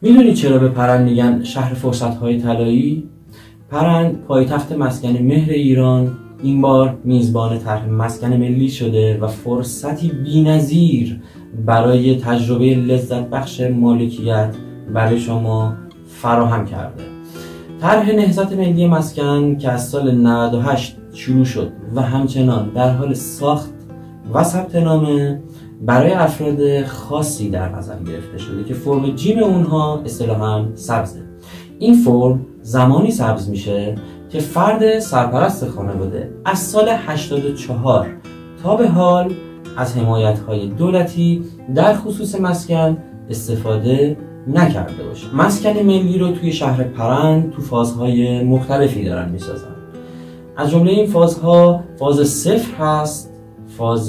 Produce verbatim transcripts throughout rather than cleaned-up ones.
میدونی چرا به پرند میگن شهر فرصت‌های طلایی؟ پرند پایتخت مسکن مهر ایران این بار میزبان طرح مسکن ملی شده و فرصتی بی‌نظیر برای تجربه لذت بخش مالکیت برای شما فراهم کرده. طرح نهضت ملی مسکن که از سال نود و هشت شروع شد و همچنان در حال ساخت و ثبت نامه برای افراد خاصی در نظر گرفته شده که فرم جیم اونها اصطلاحاً سبزه. این فرم زمانی سبز میشه که فرد سرپرست خانواده از سال هشتاد و چهار تا به حال از حمایت‌های دولتی در خصوص مسکن استفاده نکرده باشه. مسکن ملی رو توی شهر پرند تو فازهای مختلفی دارن میسازن. از جمله این فازها فاز صفر هست، فاز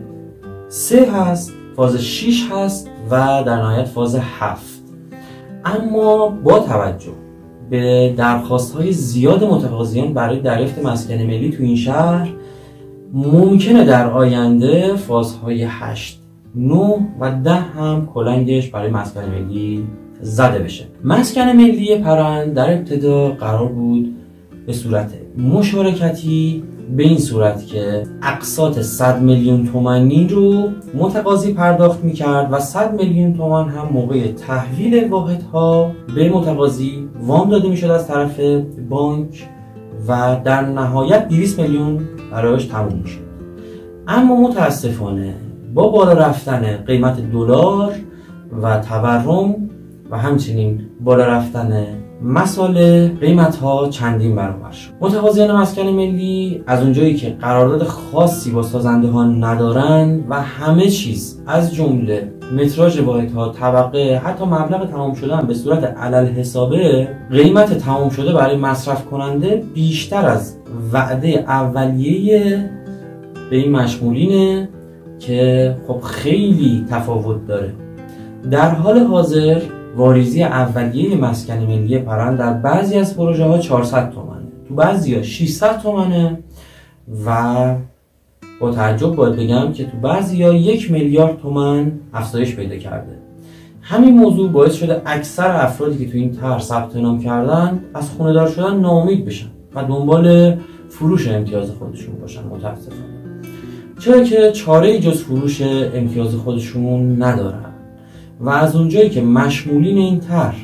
سه هست، فاز شش هست و در نهایت فاز هفت. اما با توجه به درخواست‌های زیاد متقاضیان برای دریافت مسکن ملی تو این شهر ممکنه در آینده فازهای هشت، نه و ده هم کلنگش برای مسکن ملی زده بشه. مسکن ملی پرند در ابتدا قرار بود به صورت مشارکتی، به این صورت که اقساط صد میلیون تومانی رو متقاضی پرداخت میکرد و صد میلیون تومان هم موقع تحویل واحدها به متقاضی وام داده میشد از طرف بانک و در نهایت دویست میلیون برایش تموم میشد. اما متاسفانه با بالا رفتن قیمت دلار و تورم و همچنین بالا رفتن مسائل قیمت ها چندین برابر شد. متقاضیان مسکن ملی از اونجایی که قرارداد خاصی با سازنده ها ندارن و همه چیز از جمله متراژ واحدها، طبقه، حتی مبلغ تمام شدن به صورت علل حسابه، قیمت تمام شده برای مصرف کننده بیشتر از وعده اولیه به این مشمولینه که خب خیلی تفاوت داره. در حال حاضر واریزی اولیه مسکن ملی پرند در بعضی از پروژه ها چهارصد تومنه، تو بعضی ها ششصد تومنه و با تعجب باید بگم که تو بعضی ها یک میلیارد تومن افزایش پیدا کرده. همین موضوع باعث شده اکثر افرادی که تو این طرح ثبت نام کردن از خونه دار شدن ناامید بشن و دنبال فروش امتیاز خودشون باشن. متاسفانه چرا که چاره‌ای جز فروش امتیاز خودشون ندارن و از اونجایی که مشمولین این طرح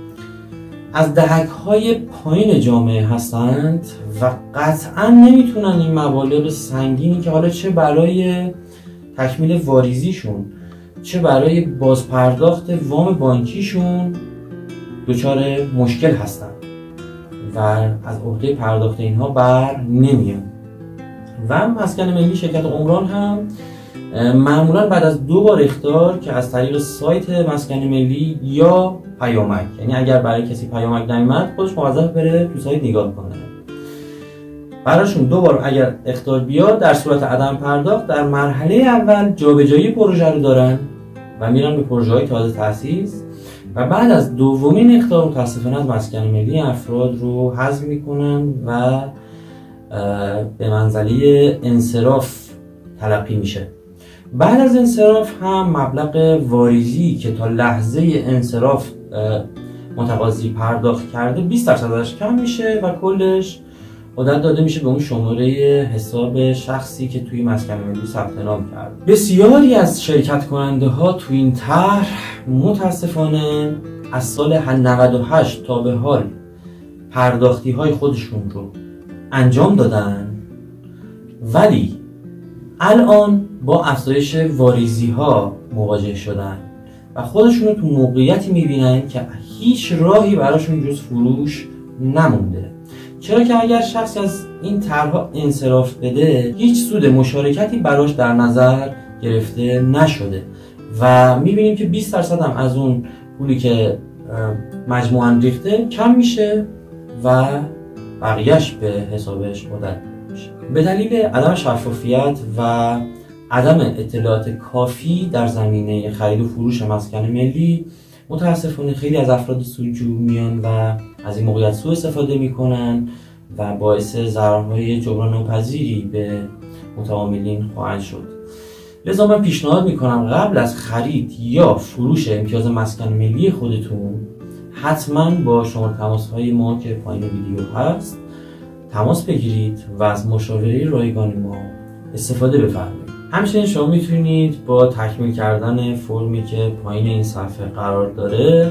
از دهک‌های پایین جامعه هستند و قطعاً نمیتونن این مبالغ سنگینی که حالا چه برای تکمیل واریزیشون چه برای بازپرداخت وام بانکیشون دچار مشکل هستن و از عهده پرداخت اینها بر نمیان. و مسکن ملی شرکت عمران هم معمولا بعد از دو بار اخطار که از طریق سایت مسکن ملی یا پیامک، یعنی اگر برای کسی پیامک نیامد خودش موظف بره تو سایت نگاه کنه، براشون دو بار اگر اخطار بیاد در صورت عدم پرداخت در مرحله اول جابجایی پروژه رو دارن و میرن به پروژه های تازه تأسیس و بعد از دومین اخطار متاسفانه از مسکن ملی افراد رو حذف میکنن و به منزله انصراف تلقی میشه. بعد از انصراف هم مبلغ واریزی که تا لحظه انصراف متقاضی پرداخت کرده بیست درصد ازش کم میشه و کلش عدد داده میشه به اون شماره حساب شخصی که توی مسکن ملی ثبت نام کرد. بسیاری از شرکت کننده ها توی این طرح متاسفانه از سال نود و هشت تا به حال پرداختی های خودشون رو انجام دادن، ولی الان با افزایش واریزی ها مواجه شدن و خودشون رو تو موقعیتی میبینن که هیچ راهی براشون جز فروش نمونده. چرا که اگر شخصی از این طرح‌ها انصراف بده هیچ سود مشارکتی براش در نظر گرفته نشده و میبینیم که بیست درصد هم از اون پولی که مجموعاً ریخته کم میشه و بقیهش به حسابش مدت میشه. به دلیل عدم شفافیت و عدم اطلاعات کافی در زمینه خرید و فروش مسکن ملی متاسفانه خیلی از افراد سودجو میان و از این موقعیت سوء استفاده میکنن و باعث ضررهای جبران ناپذیری به متعاملین خواهند شد. لذا من پیشنهاد میکنم قبل از خرید یا فروش امتیاز مسکن ملی خودتون حتما با شماره تماس های ما که پایین ویدیو هست تماس بگیرید و از مشاوره رایگان ما استفاده بفرمایید. همچنین شما میتونید با تکمیل کردن فرمی که پایین این صفحه قرار داره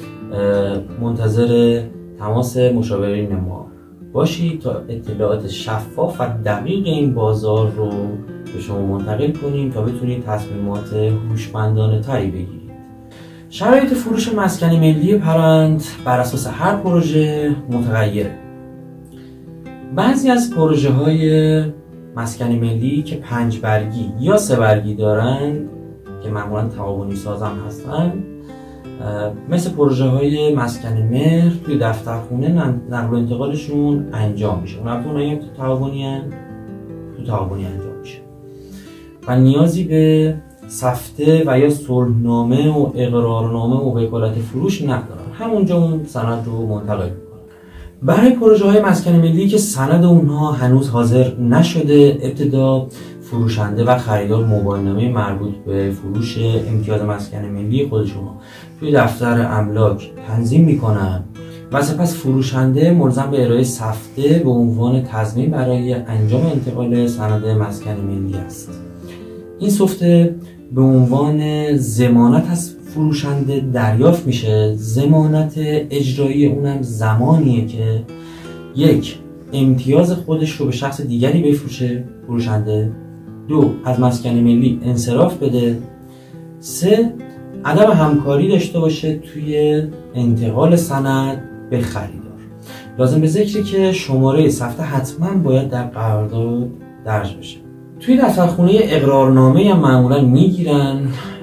منتظر تماس مشاورین ما باشید تا اطلاعات شفاف و دقیق این بازار رو به شما منتقل کنیم تا بتونید تصمیمات هوشمندانه تری بگیرید. شرایط فروش مسکن ملی پرند بر اساس هر پروژه متغیره. بعضی از پروژه های مسکن ملی که پنج برگی یا سه برگی دارند که معمولا تعاونی سازم هستن، مثل پروژه های مسکن مهر توی دفترخونه نقل و انتقالشون انجام میشه. اون البته اونایی تو تعاونی هن، تو تعاونی انجام میشه و نیازی به سفته و یا صلحنامه و اقرارنامه و وکالت فروش ندارن، همونجا اون سند رو منتقل میکنن. برای پروژه های مسکن ملی که سند اونها هنوز حاضر نشده، ابتدا فروشنده و خریدار موبایلنامه مربوط به فروش امتیاز مسکن ملی خودشون توی دفتر املاک تنظیم میکنن و سپس فروشنده ملزم به ارائه سفته به عنوان تضمین برای انجام انتقال سند مسکن ملی است. این سفته به عنوان ضمانت از فروشنده دریافت میشه. ضمانت اجرایی اونم زمانیه که یک، امتیاز خودش رو به شخص دیگری بفروشه فروشنده، دو، از مسکن ملی انصراف بده، سه، عدم همکاری داشته باشه توی انتقال سند به خریدار. لازم به ذکره که شماره سفته حتما باید در قرارداد درج بشه. توی دفترخونه اقرارنامه هم معمولا میگیرن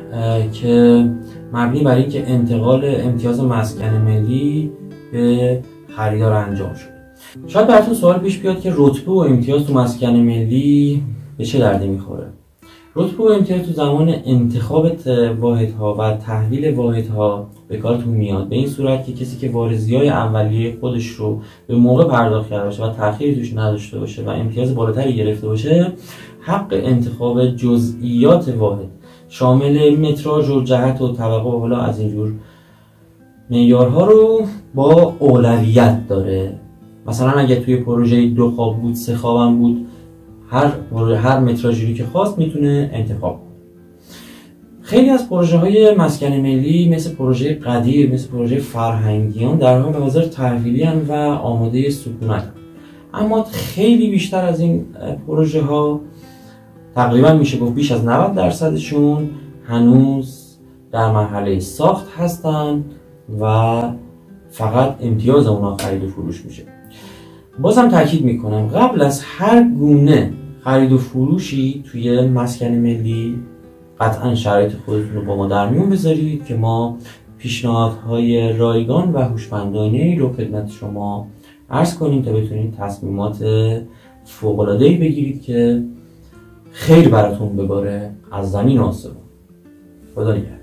که مبنی بر اینکه انتقال امتیاز مسکن ملی به خریدار انجام شده. شاید براتون سوال پیش بیاد که رتبه و امتیاز تو مسکن ملی به چه دردی میخوره؟ رتبه و امتیاز تو زمان انتخاب واحدها و تحویل واحدها به کارتون میاد، به این صورت که کسی که وارزی‌های اولیه خودش رو به موقع پرداخت کرده باشه و تأخیری توش نداشته باشه و امتیاز بالاتری گرفته باشه، حق انتخاب جزئیات واحد شامل متراژ و جهت و طبقه و حالا از اینجور معیارها رو با اولویت داره. مثلا اگه توی پروژه دو خواب بود، سه خوابم بود، هر هر متراژی که خواست میتونه انتخاب کنه. خیلی از پروژه های مسکن ملی مثل پروژه قدیر، مثل پروژه فرهنگیان در حال حاضر تحویلی و آماده سکونت، اما خیلی بیشتر از این پروژه ها، تقریبا میشه گفت بیش از نود درصدشون هنوز در مرحله ساخت هستن و فقط امتیاز اونا خرید و فروش میشه. بازم تاکید میکنم قبل از هر گونه خرید و فروشی توی مسکن ملی قطعا شرایط خودتون رو با ما در میون بذارید که ما پیشنهادهای رایگان و هوشمندانه‌ای رو خدمت شما عرض کنیم تا بتونید تصمیمات فوق‌العاده‌ای بگیرید که خیر براتون بباره از زمین و آسمون. خدا نگهدار.